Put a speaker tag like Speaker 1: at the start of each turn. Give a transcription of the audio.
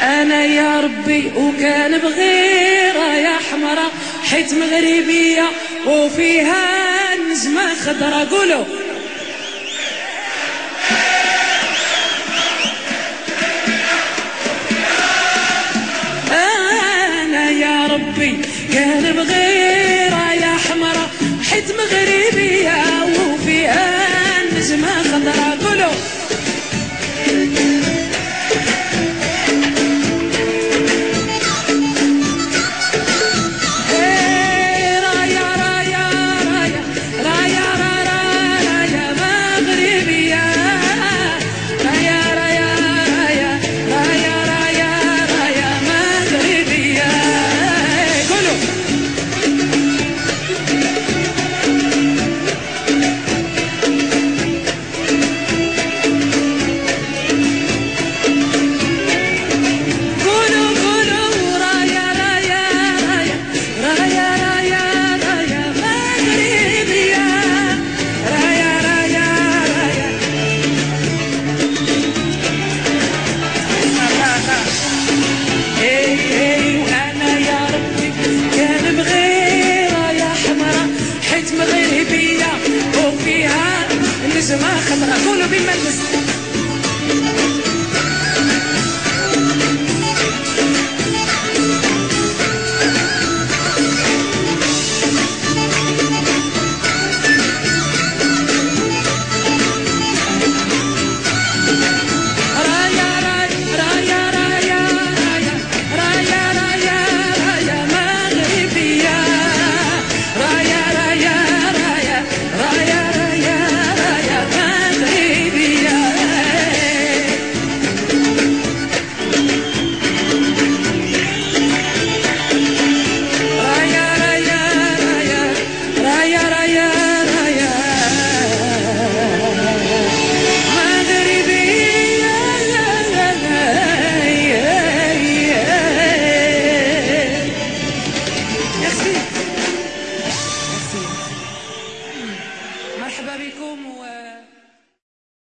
Speaker 1: أنا يا ربي وكان بغيرة يا حمرا حيت مغربية وفيها نجمة خضرا. قولوا أنا يا ربي كان بغيرة يا حمرا حيت مغربية وفيها نجمة خضرا. قولوا نجمة خضرا. قولوا بالمجلس Merci.